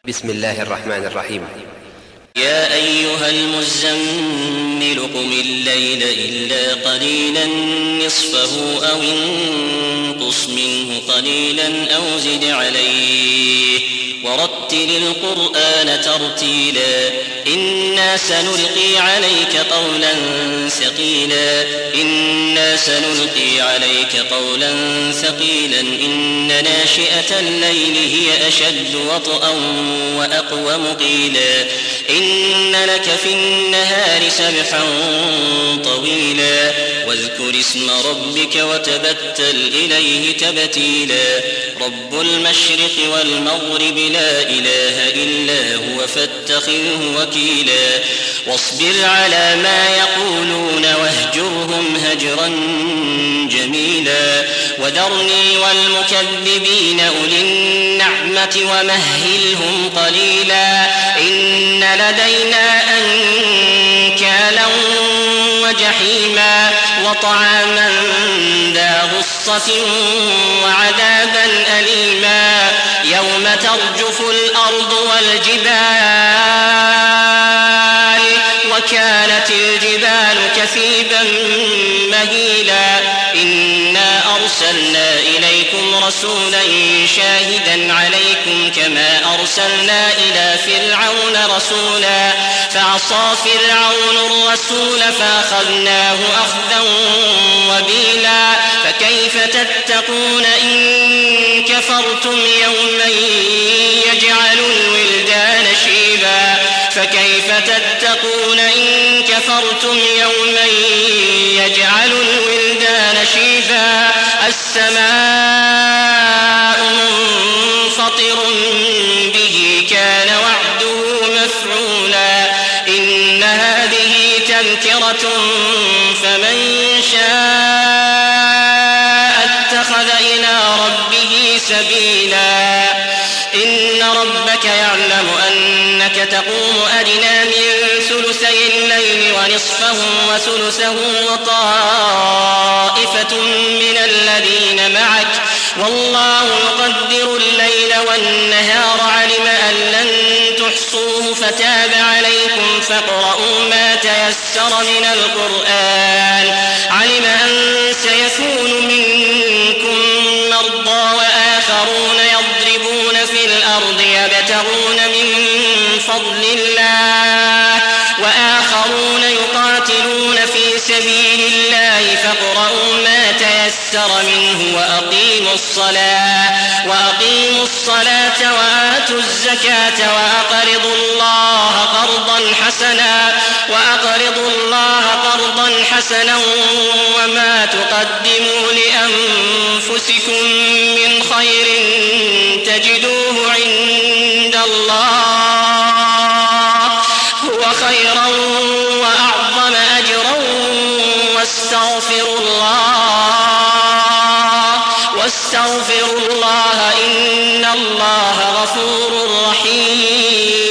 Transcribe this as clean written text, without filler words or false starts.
بسم الله الرحمن الرحيم. يا أيها المزمل قم الليل إلا قليلا نصفه أو انقص منه قليلا أو زد عليه ورتل القرآن ترتيلا إنا سنلقي عليك قولا ثقيلا إن ناشئة الليل هي أشد وطئا وأقوم قيلا إن لك في النهار سبحا طويلا واذكر اسم ربك وتبتل إليه تبتيلا رب المشرق والمغرب لا إله إلا هو فاتخذه وكيلا واصبر على ما يقولون واهجرهم هجرا جميلا وذرني والمكذبين أولي النعمة ومهلهم قليلا إن لدينا أنكالا وجحيما وطعاما ذا غصة وعذابا أليما يوم ترجف الأرض والجبال وكانت الجبال كثيبا مهيلا إنا أرسلنا إليكم رسولا شاهدا عليكم كما أرسلنا إلى فرعون رسولا فعصى فرعون الرسول فأخذناه أخذا وبيلا فكيف تتقون إن كفرتم يوما يجعل الولدان شيبا السماء منفطر به كان وعده مفعولا إن هذه تذكرة فمن شاء اتخذ إلى ربه سبيلا إن ربك يعلم أنك تقوم أدنى من ثلثي الليل ونصفه وثلثه وطائفة من الذين معك والله يقدر الليل والنهار علم أن لن تحصوه فتاب عليكم فاقرؤوا ما تيسر من القرآن علم أن سيكون منكم مرضى وآخرون يضربون في الأرض يبتغون من فضل الله وآخرون يقاتلون في سبيل الله فاقرؤوا ما تيسر منه وأقيموا الصلاة وآتوا الزكاة وأقرضوا الله قرضا حسنا وما تقدموا لأنفسكم من خير تجدوه عند الله هو خيرا وأعظم أجرا واستغفروا الله إن الله غفور رحيم.